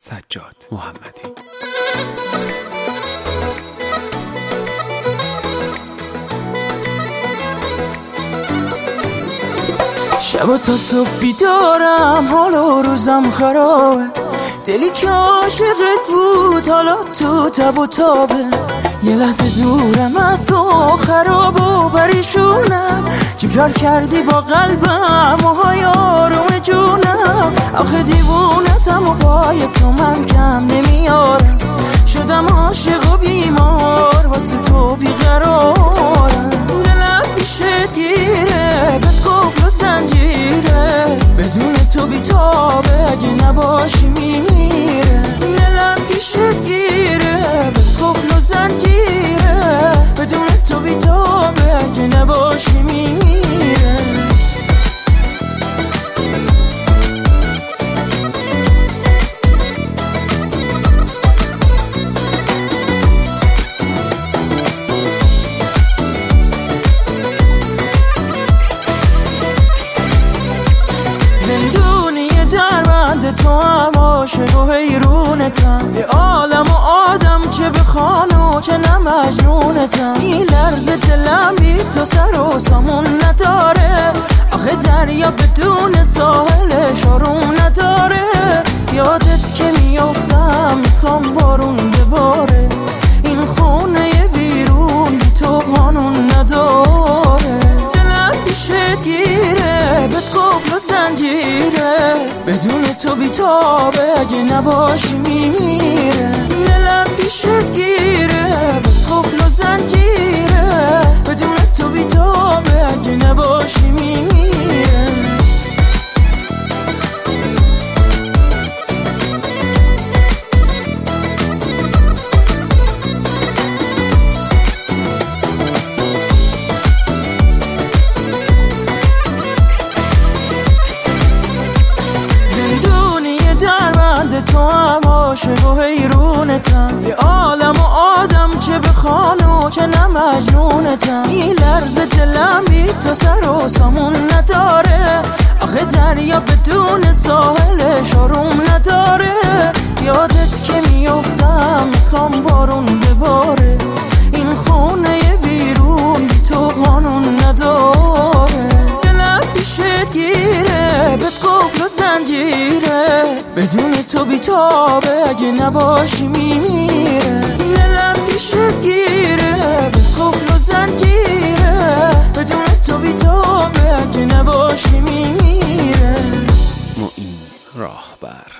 سجاد محمدی. شب تا صبح بیدارم، حال و روزم خرابه، دلی که عاشقت بود حالا تو تب و تابه. یه لحظه دورم از تو، خراب و پریشونم، چیکار کردی با قلبم و های آروم جونم. آخه دیوونتم و پای تو من کم نمیارم، شدم عاشق و بیمار، واسه تو بیقرارم. دلم پیشت گیره، بهت قفل و زنجیره، بدون تو بیتابه، اگه نباشی میمیره. دلم پیشت گیره، بهت قفل و زنجیره، بدون تو بیتابه، اگه نباشی میمیره. تو هم عاشق و حیرونتم، به عالم و آدم چه بخوان و چه نه مجنونتم. این لرزه دلم بی تو سر و سامون نداره، آخه دریا بدون ساحلش آروم نداره. یادت که میافتم میخوام بارون بباره، این خونه ویرون بی تو قانون نداره. دلم پیشت گیره، بهت قفل و زنجیره، بدون تو بیتابه، اگه نباشی میمیره. دلم پیشت گیره، بهت قفل و زنجیره، بدون تو بیتابه، اگه نباشی میمیره. تو هم عاشق و حیرونتم، به عالم و آدم چه بخوان و چه نه مجنونتم. این لرزه دلم بی تو سر و سامون نداره، آخه دریا بدون ساحلش آروم نداره. یادت که میافتم میخوام بارون بباره، این خونه ویرون بی تو قانون نداره. دلم پیشت گیره، بهت قفل و زنجیره، بدون تو بیتابه، اگه نباشی میمیره. دلم پیشت گیره، بهت قفل و زنجیره، بدون تو بیتابه، اگه نباشی میمیره. معین راهبر.